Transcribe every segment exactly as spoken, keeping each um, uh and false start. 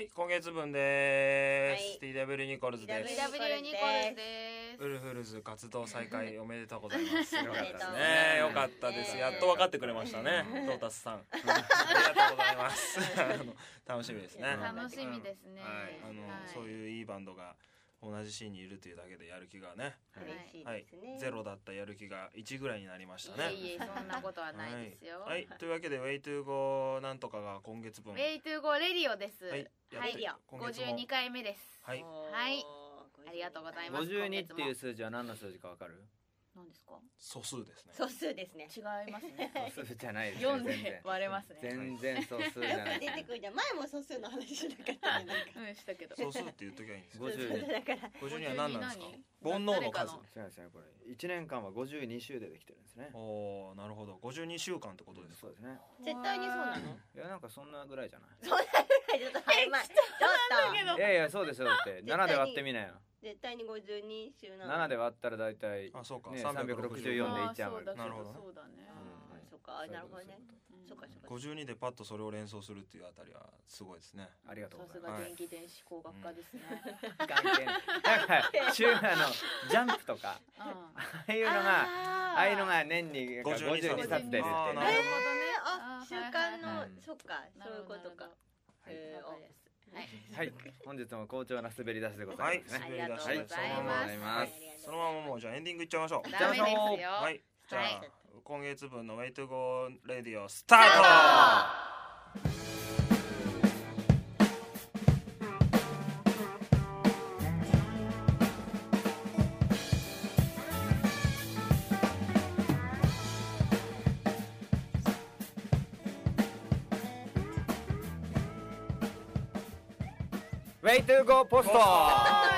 、今月分でーす、はい、ティーダブリュー ニコルズです。 ティーダブリュー ニコルズです。 ウルフルズ活動再開おめでとうございます。よかったですね。よかったです。やっと分かってくれましたね、トータスさん。ありがとうございます。あの楽しみですね。 楽しみですね。 はい、あの、はい、そういういいバンドが同じシーンにいるというだけでやる気がね、はい、ゼロだったやる気がいちぐらいになりましたね。 いえいえ、そんなことはないですよ。 はい、はい、というわけで Way to Go なんとかが今月分 Way to Go レディオです。はい、 はい、 ごじゅうにかいめです。 はい、 はい、ありがとうございます。 ごじゅうにっていう数字は何の数字かわかる？ 何ですか？ 素数ですね。 素数ですね。 違いますね。 素数じゃないです。 よんで割れますね。 全然素数じゃない。 出てくるじゃん。前も素数の話しなかったね。 うんしたけど。 素数って言っときゃいいんです。 ごじゅうに。 だから。 ごじゅうには何なんですか？煩悩の数。 違う違う、これいちねんかんはごじゅうに週でできてるんですね。 おお、なるほど。ごじゅうにしゅうかんってことです。 そうですね。 絶対にそうなの？ いや、なんかそんなぐらいじゃない。 そんなぐらいちょっと曖昧。ちょっと。 いやいや、そうですよ。だってななで割ってみなよ。 絶対にごじゅうに週なの。 ななで割ったらだいたいあ、そうか、 さんびゃくろくじゅうよんでいっちゃう。 なるほど。そうだね。 そうか、なるほどね。そうかそうか。 ごじゅうにでパッとそれを連想するっていうあたりはすごいですね。 ありがとうございます。 さすが電気電子工学科ですね。 関係なんか週あのジャンプとかああいうのがああいうのが年にごじゅうにさつ出るって。 なるほどね。あ、週間のそっか、そういうことか。へえ。 はい、本日も好調な滑り出しでございますね。 はい、滑り出しでございます。 そのままもうじゃあエンディングいっちゃいましょう。 ダメですよ。 はい、じゃあ今月分の Way to Go Radio スタート。 Way to Go ポスト。 お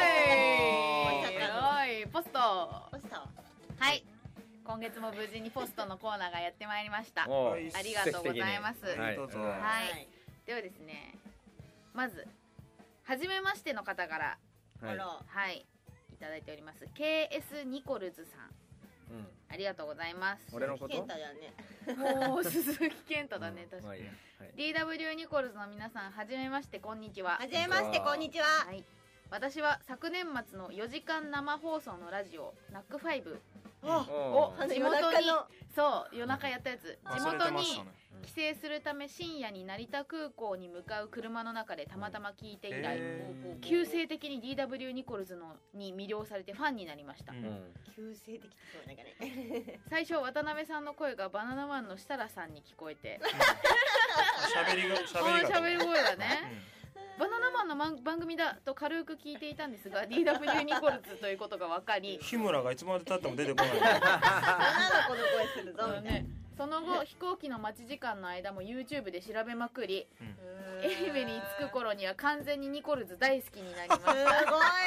い、ポスト。 ポスト。 はい。今月も無事にポストのコーナーがやってまいりました。ありがとうございます。 はい、どうぞ。 はい。ではですね、まず初めましての方からはい、いただいております。ケーエス ニコルズさん。ありがとうございます。 俺のこと？ 健太だね。 もう鈴木健太だね、確かに。ディーダブリュー ニコルズの皆さん、はじめまして、こんにちは。 はじめまして、こんにちは。 はい。私は昨年末のよじかん生放送のラジオナックファイブを地元に、そう夜中やったやつ、地元に帰省するため深夜に成田空港に向かう車の中でたまたま聞いて以来、急性的に ディーダブリュー ニコルズのに魅了されてファンになりました。 急性的ってそうなんかね。 最初渡辺さんの声がバナナマンの設楽さんに聞こえて、 喋りが喋り声がね。バナナマンの番組だと軽く聞いていたんですが ディーダブリュー ニコルズということが分かり、 日村がいつまで経っても出てこない。 女の子の声するぞね。 その後飛行機の待ち時間の間も YouTube で調べまくり、愛媛に着く頃には完全にニコルズ大好きになりました。すごいす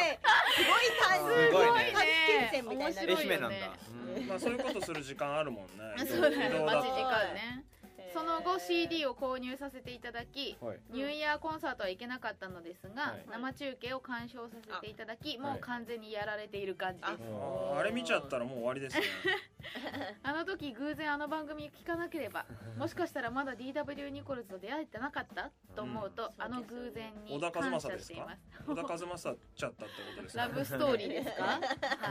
ごいね。 面白いよね。 まあそういうことする時間あるもんね。 そうだね、待ち時間ね。その後 シーディー を購入させていただき、ニューイヤーコンサートは行けなかったのですが、生中継を鑑賞させていただき、もう完全にやられている感じです。 あれ見ちゃったらもう終わりですね。 あの時偶然あの番組聞かなければ、もしかしたらまだ ディーダブリュー ニコルズと出会えてなかったと思うと、あの偶然に感謝しています。 小田和正ちゃったってことですか？ ラブストーリーですか？はい。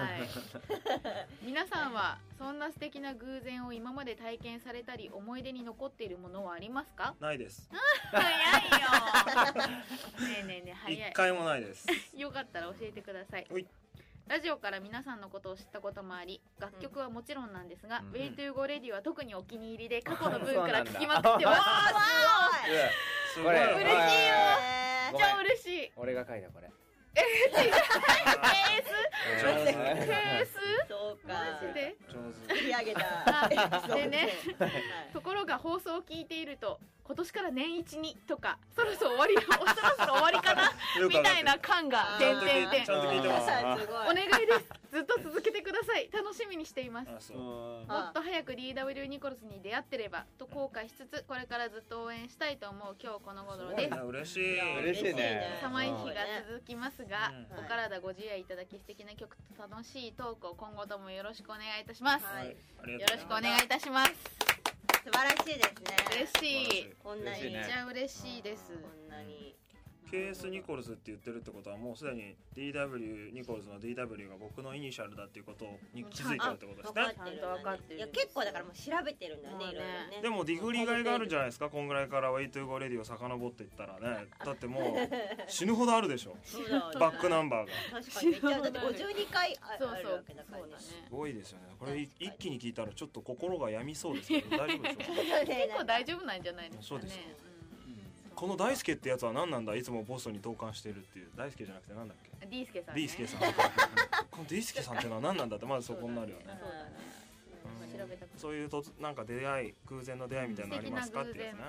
皆さんはそんな素敵な偶然を今まで体験されたり思い出に残っているものはありますか？ ないです。 早いよ。ねえねえねえ、早い。 一回もないです。 よかったら教えてください。ラジオから皆さんのことを知ったこともあり、楽曲はもちろんなんですが、うん、Way to Go Radio は特にお気に入りで過去の分から聞きまくってます。 すごい。 嬉しいよ。超嬉しい。 俺が書いたこれ。 えー、違う。ケーエス？ ケーエス？ そうか。 マジで？ 上手。振り上げた。 でね、ところが放送を聞いていると、今年から年一にとか、そろそろ終わり、そろそろ終わりかなみたいな感が点々点。 ちゃんと聞いてます。 お願いです。ずっと続けてください。楽しみにしています。もっと早く ディーダブリュー ニコルズに出会ってればと後悔しつつ、これからずっと応援したいと思う今日この頃です。 嬉しい。 嬉しいね。 寒い日が続きますが、お体ご自愛いただき、素敵な曲と楽しいトークを今後ともよろしくお願いいたします。よろしくお願いいたします。 素晴らしいですね。 嬉しい。 こんなにめっちゃ嬉しいです。 こんなにケーエス ニコルズって言ってるってことはもうすでに ディーダブリュー ニコルズの ディーダブリュー が僕のイニシャルだっていうことに気づいちゃうってことですね。 分かってるんだね。いや結構だからもう調べてるんだよね、いろいろね。 でもディグリがいがあるんじゃないですか、こんぐらいからウェイトゥーゴーレディを遡っていったらね。だってもう死ぬほどあるでしょ。バックナンバーが確かにめっちゃだってごじゅうにかいあるわけだからね。 すごいですよね。これ一気に聞いたらちょっと心が病みそうですけど大丈夫でしょうか。 結構大丈夫なんじゃないですかね。 そうですか。この大輔ってやつは何なんだ、いつもボストンに投函してるっていう。大輔じゃなくてなんだっけ、 ディースケさん、 ディースケさんこのディースケさんっていうのは何なんだってまずそこになるよね。 そうだね、調べたくそういうとなんか出会い、偶然の出会いみたいなのありますかってやつね。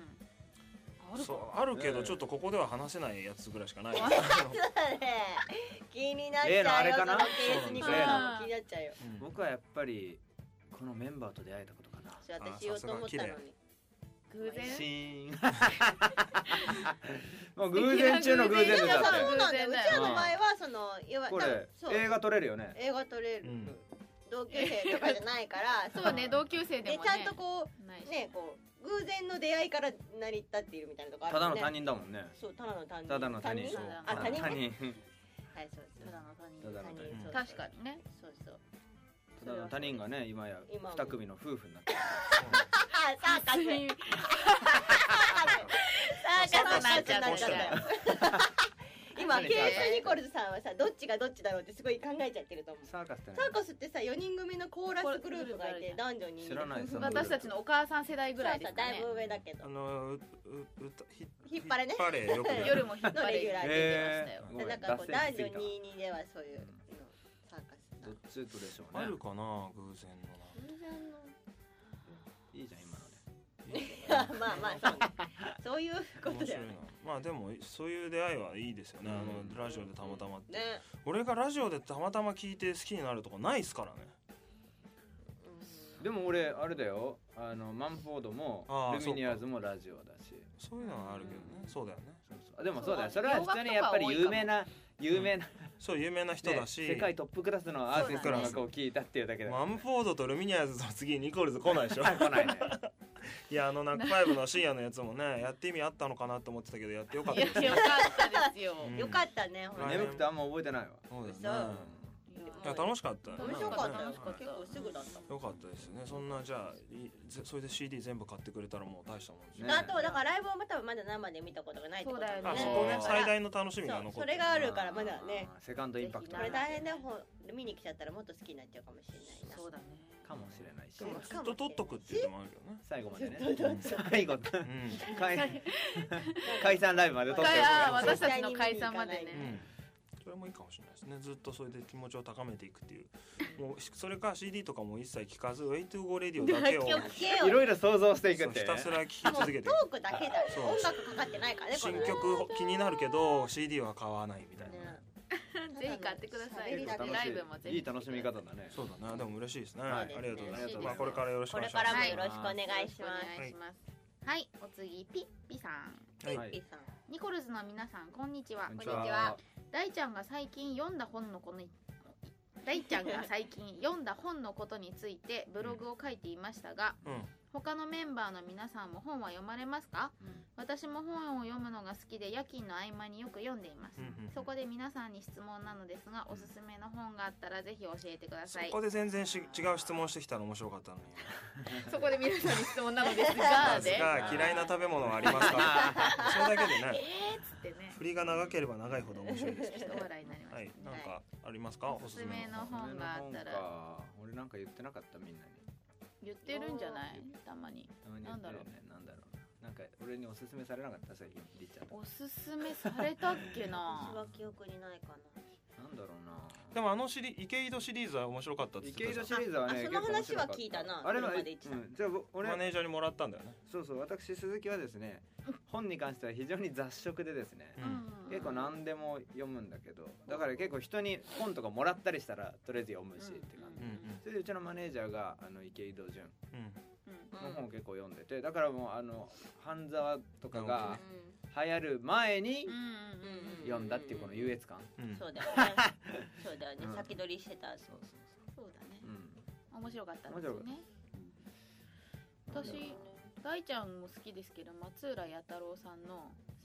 そうあるけどちょっとここでは話せないやつぐらいしかない。 気になっちゃうよ。 あれかな、 ケースにこれ気になっちゃうよ。 僕はやっぱりこのメンバーと出会えたことかな。 私言おうと思ったのに偶然シーンもう偶然中の偶然でだって。 そうなんだよ。うちらの場合はそのこれ映画撮れるよね。 映画撮れる。同級生とかじゃないから。 そうね、同級生でもね。 ちゃんとこうね、こう偶然の出会いから成り立っているみたいなとこあるね。 ただの他人だもんね。 そう、ただの他人。 ただの他人。 あ、他人。 他人。 はい、そうです。 ただの他人。 ただの他人。 確かにね。 そうそう。 ただの他人がね、今や二組の夫婦になってる。 サーカス。サーカスになっちゃったよ。今ケースニコルズさんはさ、どっちがどっちだろうってすごい考えちゃってると思う。 サーカスってサーカスってさ、よにん組のコーラスグループがいて男女に知らないです。 私たちのお母さん世代ぐらいですかね。 だいぶ上だけど。 あの引っ張れね。 夜も引っ張れレギュラーで出てましたよ。 なんかこう男女ににではそういうサーカス。 どっちとでしょうね。 あるかな、偶然のな。 偶然の。 いいじゃん今ので。 まあまあそうね。そういうことだよね。 まあでもそういう出会いはいいですよね。あのラジオでたまたまって。 ね。 俺がラジオでたまたま聞いて好きになるとかないっすからね。 でも俺あれだよ。あのマンフォードもルミニアーズもラジオだし。 そういうのはあるけどね。そうだよね。 でもそうだよ。それは普通にやっぱり有名な有名な。 そう有名な人だし、 世界トップクラスのアーティストの音を聞いたっていうだけで。 マンフォードとルミニアーズと次ニコルズ来ないでしょ。 来ないね。 いや、あのナックファイブの深夜のやつもね、やって意味あったのかなと思ってたけど、やってよかったです。 よかったですよ。 よかったね。 眠くてあんま覚えてないわ。 そうですね。いや楽しかった。 面白かったよ。結構すぐだった。 よかったですね。そんなじゃあそれで シーディー 全部買ってくれたらもう大したもんですね。あとだからライブをまたまだ生で見たことがないってことだよね。 そこね、最大の楽しみが残ってる。 それがあるからまだね。 セカンドインパクト。 これ大変だよ。見に来ちゃったらもっと好きになっちゃうかもしれないな。 そうだね。 かもしれないし。 ずっと取っとくっていうのもあるけどね。 最後までね。最後。解散ライブまで取ってる。 私たちの解散までね。 それもいいかもしれないですね。ずっとそれで気持ちを高めていくっていう。もうそれか シーディー とかも一切聞かず、ウェイトゥーゴーレディオだけをいろいろ想像していくって。 ひたすら聞き続けて。 トークだけだ。音楽かかってないからね。 新曲気になるけど シーディー は買わないみたいな。 ぜひ買ってください。ライブもぜひ。 いい楽しみ方だね。 そうだね。でも嬉しいですね。ありがとうございます。まあこれからよろしくお願いします。これからもよよろしくお願いします。 はい、お次ピッピさん。 ピッピさん。 ニコルズの皆さんこんにちは。 こんにちは。 大ちゃんが最近読んだ本のこの大ちゃんが最近読んだ本のことについてブログを書いていましたが、うん、他のメンバーの皆さんも本は読まれますか？うん、私も本を読むのが好きで夜勤の合間によく読んでいます。うんうん、そこで皆さんに質問なのですが、おすすめの本があったらぜひ教えてください。 そこで全然し違う質問してきたら面白かったのに。 そこで皆さんに質問なのですがで嫌いな食べ物はありますか？それだけでね。 えーっつってね。 振りが長ければ長いほど面白いです。 一笑いになります。 はい、なんかありますか？ おすすめの本があったら。 俺なんか言ってなかったみんなに。 言ってるんじゃない？たまに。 なんだろうね。なんだろうな。なんか俺におすすめされなかった最近りっちゃん。 おすすめされたっけな。 私は記憶にないかな。 なんだろうな。 でもあのシリ池井戸シリーズは面白かったって。 池井戸シリーズはね。 その話は聞いたな。 あれはじゃあ俺マネージャーにもらったんだよね。 そうそう、私鈴木はですね、本に関しては非常に雑食でですね、結構何でも読むんだけど、だから結構人に本とかもらったりしたらとりあえず読むしって感じ。それでうちのマネージャーがあの池井戸潤の本を結構読んでて、だからもうあの半沢とかが流行る前に読んだっていうこの優越感。 そうだよね。そうだよね。先取りしてた。 そうそうそう。そうだね。面白かったですね。私大ちゃんも好きですけど松浦弥太郎さんの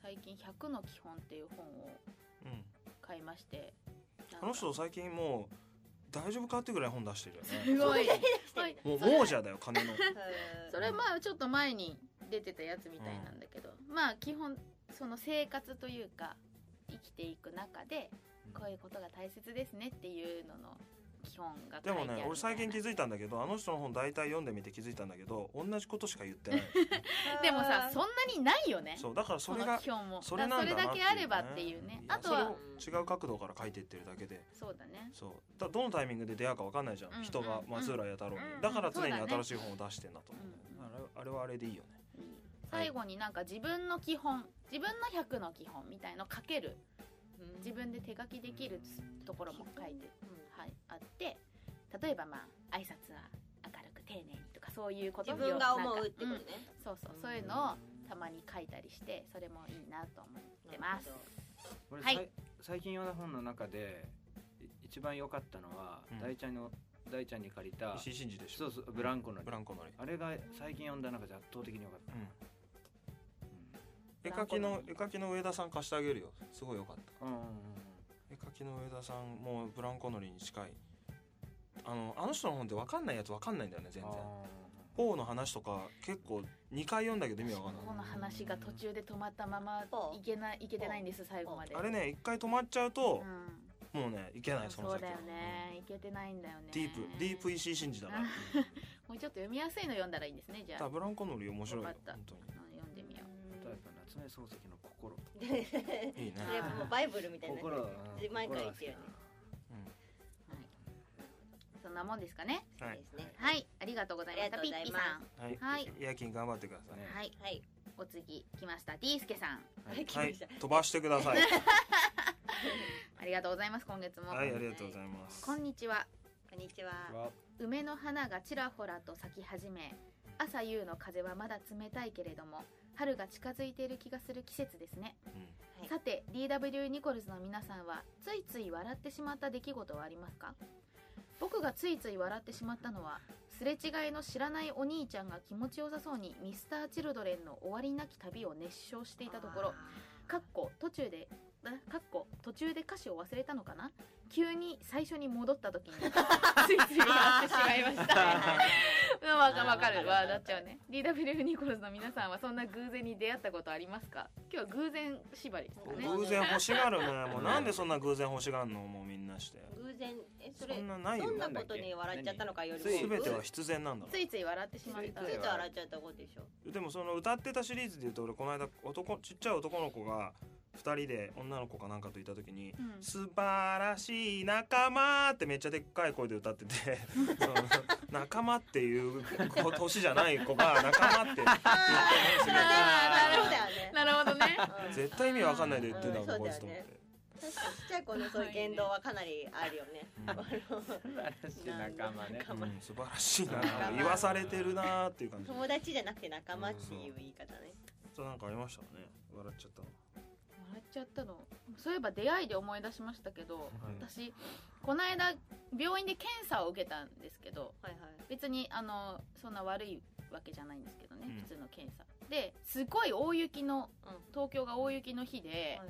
最近ひゃくの基本っていう本を買いまして、 うん、あの人最近もう大丈夫かってぐらい本出してるよね。 すごいもう亡者だよ金のそれまあちょっと前に出てたやつみたいなんだけど、うん、まあ基本その生活というか生きていく中でこういうことが大切ですねっていうのの基本が書いてあるみたいな。 でもね俺最近気づいたんだけど、あの人の本大体読んでみて気づいたんだけど同じことしか言ってないでもさそんなにないよね。 そうだからそれが基本もそれなんだなっていうね、 それだけあればっていうね。あとはそれを違う角度から書いていってるだけで。 そうだね。 そうだどのタイミングで出会うか分かんないじゃん、うん、人が松浦弥太郎に、うん、だから常に新しい本を出してんだと思う、うん、あれあれはあれでいいよね。いい最後になんか自分の基本自分のひゃくの基本みたいの書ける、うん、自分で手書きできるところも書いて、うんはい、あって、例えばまあ挨拶は明るく丁寧にとかそういうことを自分が思うってことね、 うん、そうそうそういうのをたまに書いたりしてそれもいいなと思ってます。 俺、はい、最近読んだ本の中で一番良かったのは、うん、大ちゃんの大ちゃんに借りた石井真嗣でしょ。 そうそうブランコのり。 ブランコのりあれが最近読んだ中で圧倒的に良かった、うんうん、絵描きの絵描きの上田さん貸してあげるよ。すごい良かった、うんうんうん、絵描きの上田さんもブランコのりに近い。あのあの人の本って分かんないやつ分かんないんだよね全然。ポーの話とか結構にかい読んだけど意味わかんない。 ポーの話が途中で止まったままいけないいけてないんです最後まで。 あれね一回止まっちゃうと、うん、もうねいけないその先。 そうだよね、いけてないんだよね。 ディープディープ石井真嗣だからもうちょっと読みやすいの読んだらいいんですね。じゃあブランコのり面白いよ本当に。 読んでみよう。 例えば夏目漱石の心いいね。 それもうバイブルみたいな心毎回言ってるよね。 そんなもんですかね。 はい、 はい、ありがとうございました。ピッピさん。 はい、はい、夜勤頑張ってください。 はい、はい、お次来ました。ディースケさん。 はい、飛ばしてください。 ありがとうございます。今月も。 はい、ありがとうございます。 こんにちは。 こんにちは。 梅の花がちらほらと咲き始め、朝夕の風はまだ冷たいけれども、春が近づいている気がする季節ですね。うん、さて、ディーダブリュー ニコルズの皆さんはついつい笑ってしまった出来事はありますか？僕がついつい笑ってしまったのは、すれ違いの知らないお兄ちゃんが気持ちよさそうにミスターチルドレンの終わりなき旅を熱唱していたところ、かっこ途中でかっこ途中で歌詞を忘れたのかな、急に最初に戻った時についつい笑ってしまいましたわかわかる笑っちゃうね。 ディーダブリュー ニコルズの皆さんはそんな偶然に出会ったことありますか？今日は偶然縛りですかね。 偶然欲しがるね。もうなんでそんな偶然欲しがるの？もうみんなして偶然えそれそんなないよ。 どんなことに笑っちゃったのかよりも全ては必然なんだ。 ついつい笑ってしまった。 ついつい笑っちゃったことでしょ。 でもその歌ってたシリーズでいうと、俺この間男ちっちゃい男の子がふたりで女の子かなんかといた時に、うん、素晴らしい仲間ってめっちゃでっかい声で歌っててその仲間っていう年じゃない子が仲間って言ってますね。なるほどね。 絶対意味わかんないで言ってんだろうこいつと思って。 確かにちっちゃい子のそういう言動はかなりあるよね。 素晴らしい仲間ね。 うん、素晴らしいな言わされてるなっていう感じ。 友達じゃなくて仲間っていう言い方ね。 そうなんかありましたね。笑っちゃったの。 笑っちゃったの。そういえば出会いで思い出しましたけど、はい、私この間病院で検査を受けたんですけど、はいはい、別にあのそんな悪いわけじゃないんですけどね、うん、普通の検査ですごい大雪の、うん、東京が大雪の日で、はいはい、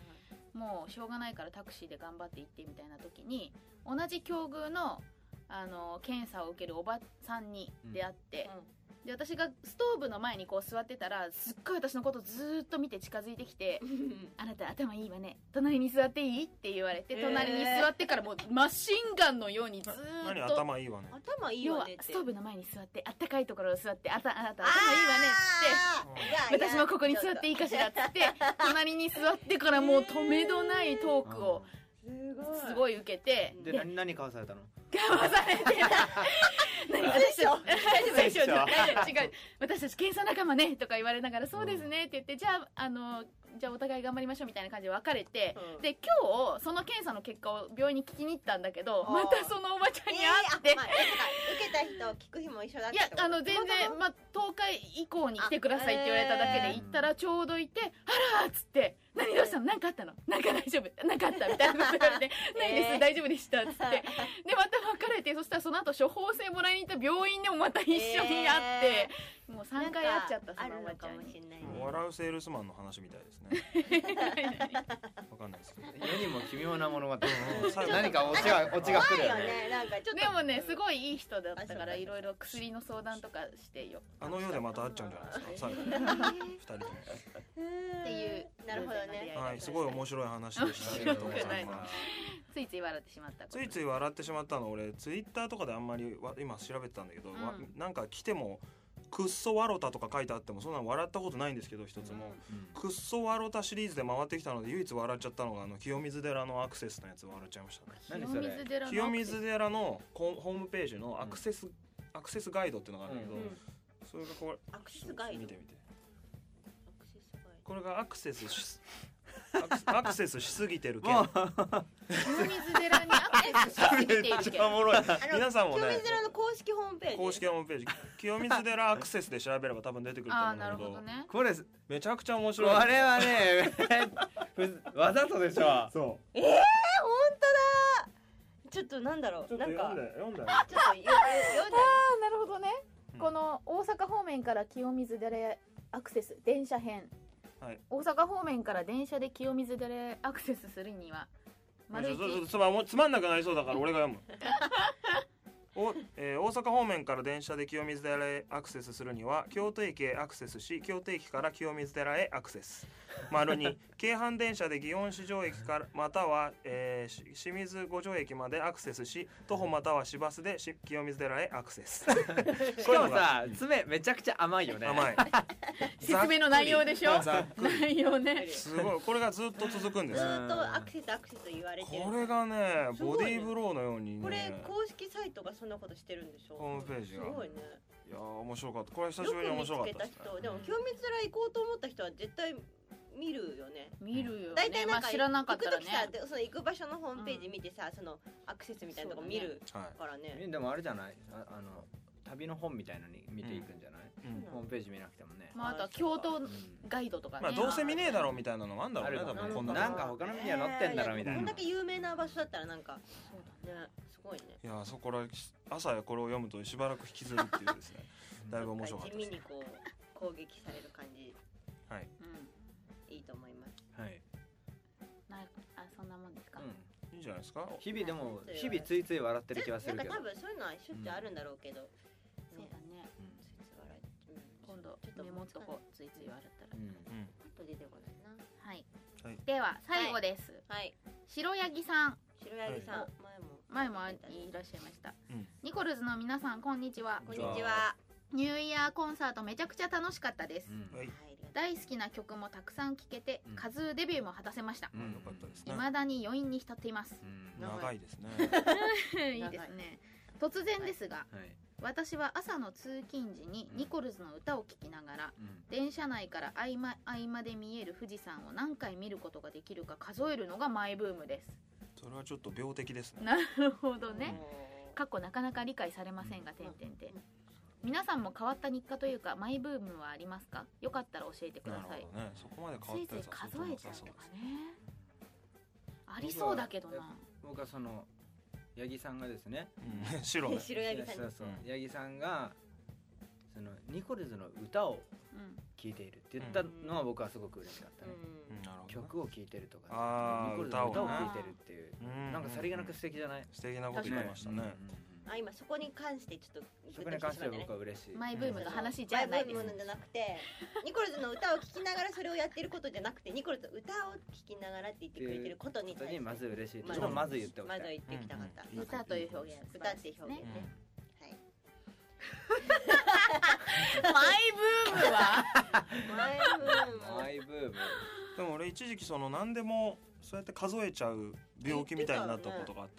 もうしょうがないからタクシーで頑張って行ってみたいな時に同じ境遇のあの検査を受けるおばさんに出会って、うんうんで私がストーブの前にこう座ってたらすっごい私のことずっと見て近づいてきてあなた頭いいわね隣に座っていいって言われて、隣に座ってからもうマシンガンのようにずっと何頭いいわね頭いいわねってストーブの前に座ってあったかいところを座ってあたあなた頭いいわねって私もここに座っていいかしらっつって隣に座ってからもう止めどないトークをすごい受けてで何何買わされたの？ 買わされて何私たち大丈夫違う私たち検査仲間ねとか言われながらそうですねって言ってじゃああのじゃあお互い頑張りましょうみたいな感じで別れて、うん、で今日その検査の結果を病院に聞きに行ったんだけどまたそのおばちゃんに会って、 えーまあ、受けた人聞く日も一緒だった。 いやあの全然、まあ、とおか以降に来てくださいって言われただけで行ったらちょうどいてあらーっつって何何どうしたの、なんかあったの、なんか大丈夫、なんかあったみたいなこと言われてないです、大丈夫でしたっつってでまた別れて、そしたらその後処方箋もらいに行った病院でもまた一緒に会って、もうさんかい会っちゃった。そのおばちゃんに笑うセールスマンの話みたいですねわかんないですけど、 世にも奇妙な物語何かオチがオチが来るよね。 でもねすごいいい人だったから、いろいろ薬の相談とかしてよ。 あの世でまた会っちゃうんじゃないですか最後にふたりともっていう。なるほどね。 はい、すごい面白い話でした。ありがとうございます。 ついつい笑ってしまった。 ついつい笑ってしまったの、俺ツイッターとかであんまり今調べてたんだけど、なんか来てもくっそわろたとか書いてあってもそんなの笑ったことないんですけど、一つも、うん、くっそわろたシリーズで回ってきたので唯一笑っちゃったのがあの清水寺のアクセスのやつ笑っちゃいましたね。 何それ？ 清水寺のホームページのアクセス、うん、アクセスガイドっていうのがあるんだけど、うん、それがこれアクセスガイド見てみて、これがアクセスしアクセスしすぎてる件清水寺にアクセスしすぎている件皆さんもね、 清水寺の公式ホームページ公式ホームページ清水寺アクセスで調べれば多分出てくると思うんだけど、 ね、 これめちゃくちゃ面白い。 これはねわざとでしょ。 そうえー、ほんとだ。ちょっとなんだろう、なんか読んだよちょっと読んだあーなるほどね、うん、この大阪方面から清水寺へアクセス電車編、はい、大阪方面から電車で清水寺へアクセスするには丸一つまつまんなくなりそうだから俺が読むお、えー、大阪方面から電車で清水寺へアクセスするには京都駅へアクセスし、京都駅から清水寺へアクセス。丸に京阪電車で祇園四条駅からまたは、えー、清水五条駅までアクセスし、徒歩または市バスで清水寺へアクセスしかもさ爪めちゃくちゃ甘いよね。 甘い説明の内容でしょ内容ねすごい、これがずっと続くんです。 ずっとアクセスアクセス言われてる。 これがねボディーブローのようにね、 これ公式サイトがそんなことしてるんでしょ。 ホームページがすごいね。 いや面白かった。これ久しぶりに面白かったです、ね、 人でも清水寺行こうと思った人は絶対見るよね。 見るよね。 大体なんか知らなかったらね、 行く時さ、その行く場所のホームページ見てさ、そのアクセスみたいなとこ見るからね。 でもあれじゃない、ああの旅の本みたいのに見ていくんじゃない、うん、ホームページ見なくてもね。 まあ、あとは京都ガイドとかね、 まあどうせ見ねえだろうみたいなのがあるんだろうね。多分こんななんか他のメディア載ってんだろうみたいな。 こんだけ有名な場所だったらなんかそうだね、すごいね。 いやそこら朝これを読むとしばらく引きずるっていうですねだいぶ面白かったです。 地味にこう攻撃される感じ。 はい、 うん、いいと思います。 はい。 なあ、そんなもんですか。 うん、いいんじゃないですか。 日々でも日々ついつい笑ってる気はするけど。 なんか多分そういうのはしょっちゅうあるんだろうけど。 そうだね。ついつい笑え。今度メモっとこう。ついつい笑ったら。うん。 あと出てこないな。 はい。では最後です。はい。白ヤギさん。 白ヤギさん。 前も前もいらっしゃいました。ニコルズの皆さんこんにちは。 こんにちは。 ニューイヤーコンサートめちゃくちゃ楽しかったです。大好きな曲もたくさん聴けて、うん、カズーデビューも果たせました。未だに余韻に浸っています。 長いですねいいですね。突然ですが、はいはい、私は朝の通勤時にニコルズの歌を聴きながら、うん、電車内から合間合間で見える富士山を何回見ることができるか数えるのがマイブームです。 それはちょっと病的ですね。 なるほどね。過去なかなか理解されませんが、点々点。皆さんも変わった日課というかマイブームはありますか？よかったら教えてください。 ね、そこまで変わったやつは数えちゃうとかね。ありそうだけどな。 僕はその八木さんがですね、 うん、白ね。 白八木さん。 そうそう。八木さんがそのニコルズの歌を聴いているって言ったのは僕はすごく嬉しかったね。うん、曲を聴いてるとか、ニコルズの歌を聴いてるっていう、なんかさりげなく素敵じゃない？ 素敵なこと言ってましたね。 あ、今そこに関してちょっとそこに関しては僕は嬉しい。 マイブームの話じゃないです。 マイブームじゃなくて、ニコルズの歌を聴きながらそれをやってることじゃなくて、ニコルズの歌を聴きながらって言ってくれてることに対してまず嬉しい。ちょっとまず言っておきたい。 まず言っておきたかった。 歌という表現、 歌っていう表現ね。はい。 マイブームは？ マイブーム。 マイブーム。 でも俺一時期その何でもそうやって数えちゃう病気みたいになったことがあった。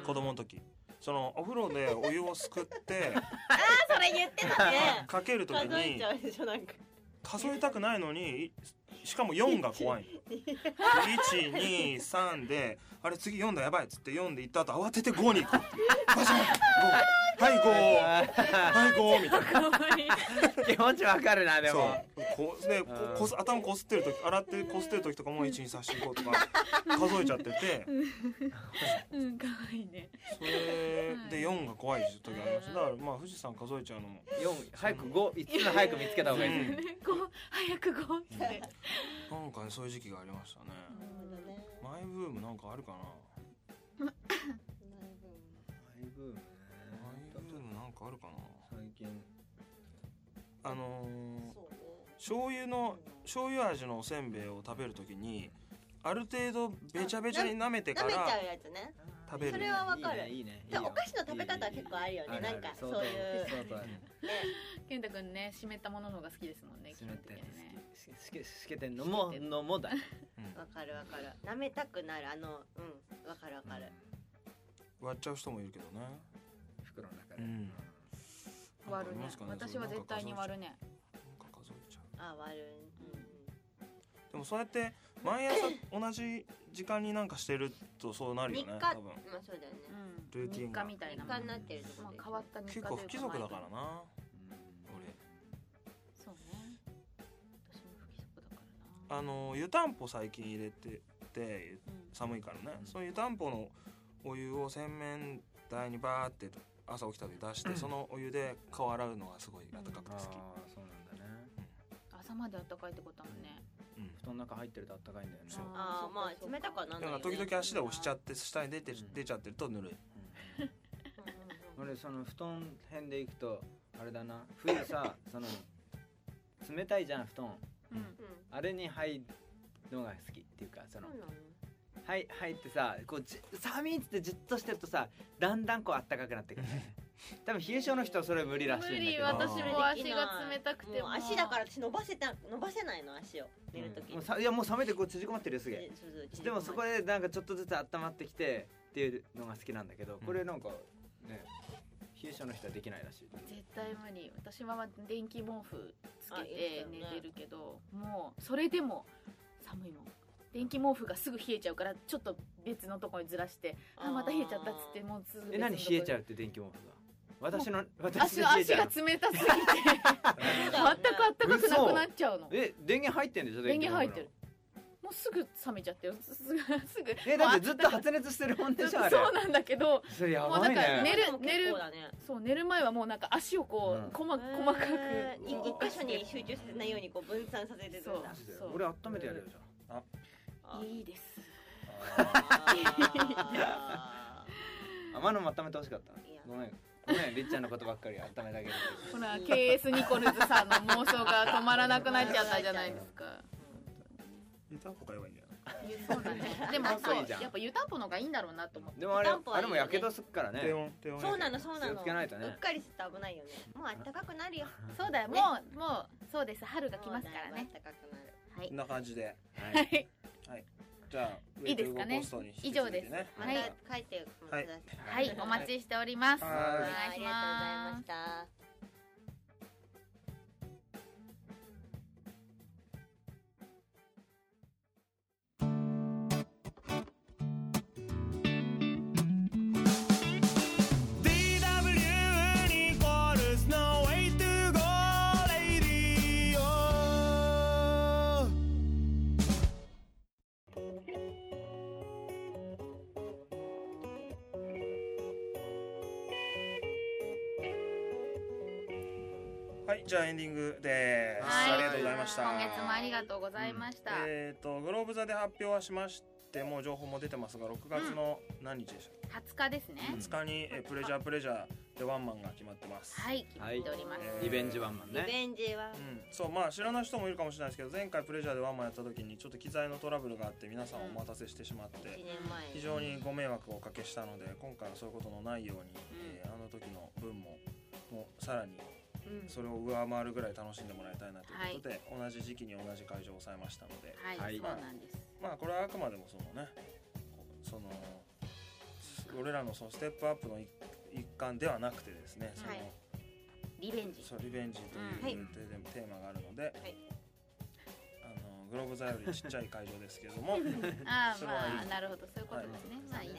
子供の時。そのお風呂でお湯をすくってああそれ言ってたねかける時に数えたくないのにしかもよんが怖いいちにさんであれ次よんだやばいっつってよんでいった後慌ててごに行くバシャンごはいゴーはいゴーみたいな気持ちわかるな。でもこうでここす頭こすってる時洗ってこすってる時とかもいちにさんしごとか数えちゃっててうん可愛いね。 それでよんが怖い時ありました。だからまあ富士山数えちゃうのもよん早くごいつつの早く見つけた方がいいですね。 こう早くゴーってなんかねそういう時期がありましたね。マイブームなんかあるかな。 マイブームね。 マイブームなんかあるかな。 最近あのー、醤油の醤油味のおせんべいを食べるときにある程度べちゃべちゃに舐めてから舐めちゃうやつね。 食べる。 それはわかる。 いいね。 でお菓子の食べ方は結構あるよね。なんかそういう健太くんね湿ったものの方が好きですもんね。 湿ってしけしけてんのものもだ。 わかるわかる。舐めたくなるあのうんわかるわかる。 割っちゃう人もいるけどね。 袋の中で。 割るね。私は絶対に割るね。 なんか数えちゃう。 あ割る。 でもそうやって毎朝同じ時間になんかしてるとそうなるよね。多分。 まあそうだよね。 ルーティンが。 日課みたいな。 日課になってる。 まあ変わった日課結構不規則だからな。俺。 そうね。私も不規則だからな。あの湯たんぽ最近入れてて寒いからね。そういう湯たんぽのお湯を洗面台にバーって朝起きた時出して、うん、そのお湯で顔洗うのがすごい暖かくて好き。ああそうなんだね、 うん、朝まで暖かいってことだもんね、 うん、布団の中入ってると暖かいんだよね。 ああまあ冷たくはなんないよね。 時々足で押しちゃって下に出て、うん、出ちゃってるとぬるい、うん、 俺その布団辺で行くとあれだな、冬さその冷たいじゃん布団、うん、あれに入るのが好きっていうかそのはい入ってさこうじ寒いっつってじっとしてるとさだんだんこう暖かくなってくるね多分冷え性の人はそれ無理らしいんだけど。無理、 私も足が冷たくても足だから私伸ばせた伸ばせないの足を寝るとき、 うん、もうさいやもう冷めてこう縮こまってるよすげえ。でもそこでなんかちょっとずつ温まってきてっていうのが好きなんだけど、これなんかね冷え性の人はできないらしい。 絶対無理。私は電気毛布つけて寝てるけど、ね、もうそれでも寒いもん。電気毛布がすぐ冷えちゃうからちょっと別のところにずらしてあまた冷えちゃったっつってもうすぐえ何冷えちゃうって電気毛布が私の私の足が冷たすぎて全く暖かくなくなっちゃうの。 え電源入ってんでしょ。 電源入ってる。もうすぐ冷めちゃってる。すぐすぐえだってずっと発熱してるもんでしょあれ。 そうなんだけどそれやばいね。もうなんか寝る寝るそう寝る前はもうなんか足をこう、うん、細細かく一箇所に集中させないようにこう分散させてるんだ。 そう俺温めてやるよじゃあ。 いいです。 天野も温めてほしかった。ごめんごめんりっちゃんのことばっかり温めてあげる。 ほら ケーエス ニコルズさんの妄想が止まらなくなっちゃったじゃないですか。 湯たんぽ買えばいいんだよ。 そうだね。でもそうやっぱ湯たんぽのがいいんだろうなと思って。 でもあれあれもやけどすっからね。 そうなのそうなの。 気をつけないとね。 うっかりすると危ないよね。もう暖かくなるよ。 そうだよ。もうもうそうです。春が来ますからね。 暖かくなる。 はい。 こんな感じで。 はい。 はい。じゃあいいですかね。以上です。 また書いてください。 はい、お待ちしております。お願いします。 ありがとうございました。 はい、じゃあエンディングです。はい、ありがとうございました。 今月もありがとうございました。 うん、えっ、ー、とグローブ座で発表はしまして、もう情報も出てますが、ろくがつの何日でしたっけ？ はつかですね。 はつかにえプレジャープレジャーでワンマンが決まってます。 はい、決まっております。 はい、リベンジワンマンね。 リベンジワン。 うん、そうまあ知らない人もいるかもしれないですけど、前回プレジャーでワンマンやった時にちょっと機材のトラブルがあって皆さんお待たせしてしまって、 いちねんまえ非常にご迷惑をおかけしたので、今回はそういうことのないように、うん、えー、あの時の分ももうさらにそれを上回るぐらい楽しんでもらいたいなということで、はい、同じ時期に同じ会場を抑えましたので、 はい、 まあ、 そうなんです。 まあこれはあくまでもそのね、その俺らのそのステップアップの一環ではなくてですね、その、はい、 リベンジ、 そうリベンジという、うん、テーマがあるので、はい、あのグローブ座よりちっちゃい会場ですけれども、 ああまあなるほどそういうことですね。はい、まあいいじゃん。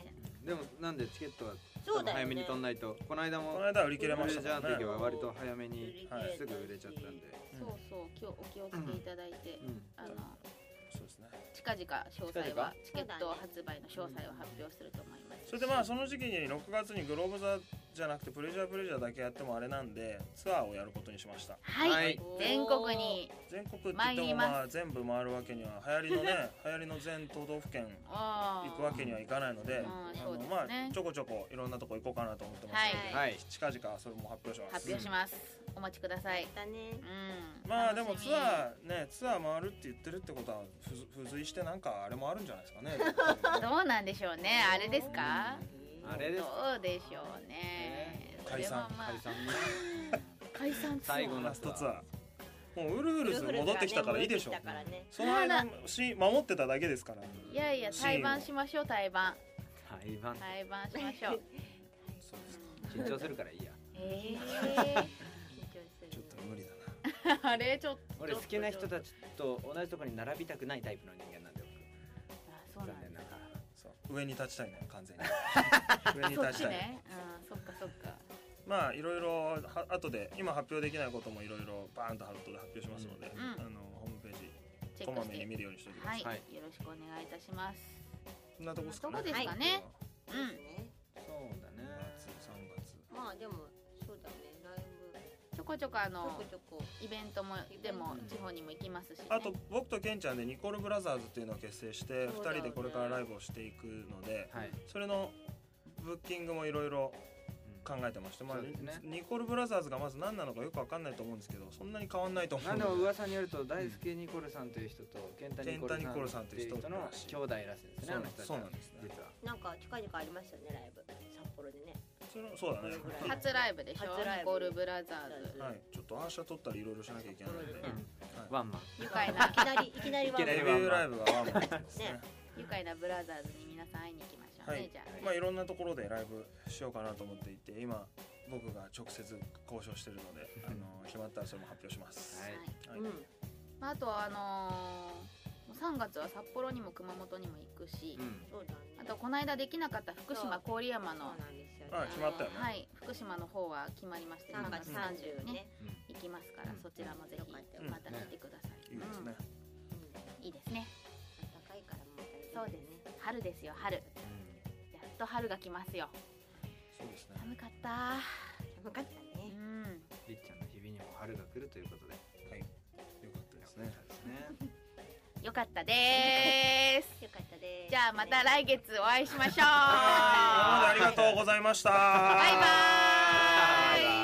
でもなんでチケットはそうだよね早めに取んないと。この間もこの間は売り切れましたじゃあからねの時は割と早めにはいすぐ売れちゃったんで。 そうそう今日お気をつけいただいて、 うんあのそうですね。 近々詳細はチケ近々 ット発売の詳細を発表すると思います。 それでまあその時期にろくがつにグローブ座じゃなくてプレジャープレジャーだけやってもあれなんでツアーをやることにしましたはい、 はい全国に全国って言ってもまあ全部回るわけには流行りのね流行りの全都道府県あ行くわけにはいかないので、 うんあそうですねのまあちょこちょこいろんなとこ行こうかなと思ってますので、 はい。 近々それも発表します。 発表します、お待ちください。 だね。 うんまあでも楽しみツアーねツアー回るって言ってるってことは付付随してなんかあれもあるんじゃないですかね。 どうなんでしょうね、あれですか、 あれです。 どうでしょうね、 解散それはまあ解散ね。 解散ツアー最後のラストツアー。もうウルフルズ戻ってきたからいいでしょ。 戻ってきたからね。 その間し守ってただけですから。 いやいや対バンしましょう、対バン対バン。 対バンしましょうそうですか。 緊張するからいいや。 えちょっと無理だな。 ー、あれちょっと俺好きな人たちと同じところに並びたくないタイプの人間なんで僕。 あそうなんだ残念ながら。 そう上に立ちたいね完全に。上にそっ立ちたい。 ちね、うん、そっかそっかまあいろいろは後で今発表できないこともいろいろバーンと後で発表しますので、 うんあのホームページチェックしてこまめに見るようにしておいてくださ。 はいい、 はいよろしくお願いいたします。 こんなとこですかね。 どこですかね、うんね。 そうだね。 夏さんがつ。 まあでもそうだね。ライブちょこちょこあちょのこちょこ。 イベントもでもうん地方にも行きますし、ね、 あと僕とケンちゃんでニコルブラザーズっていうのを結成してそうだよねふたりでこれからライブをしていくので、 はい。 それのブッキングもいろいろ考えてまして、まあそうですねニコルブラザーズがまず何なのかよくわかんないと思うんですけど、そんなに変わんないと思うなんでもので、 噂によると大輔ニコルさんという人とケンタニコルケンタニコルさんという人さんという人の兄弟らしいですね。 そうあの人たちはそうなんですね。 実は。 なんか近々ありましたよねライブ札幌でね。 それそうだね。 初ライブでしょ、 初ライブニコールブラザーズ。 はい、ちょっとアーシャ取ったりいろいろしなきゃいけないので、 そうですねはいワンマン。 愉快ないきなりいきなりはいきなりデビューライブがワンマンですね。 ね愉快なブラザーズに皆さん会いに行きましょうね、 はいじゃあ、 まあいろんなところでライブしようかなと思っていて、今僕が直接交渉してるので、あの決まったらそれも発表します。 はいはいはいうん。 まあ、あとはあのー、さんがつは札幌にも熊本にも行くし、 うん。 そうだね。 あとこの間できなかった福島郡山そうのなんですよね。 あ決まったよねはい、福島の方は決まりましてさんがつさんじゅうね。 行きますから、 うんそちらもぜひよかったよまた来てください、 いいですね。 いいですね。 暖かいからまたいいねそうですね、春ですよ、春やっと春が来ますよ。 そうですね。 寒かった寒かったうね。 ん、 りっちゃんの日々にも春が来るということで。 はい。よかったですね。 ですね。 よかったでーす。 よかったです。 じゃあまた来月お会いしましょう。 はい、今までありがとうございました。 バイバーイ。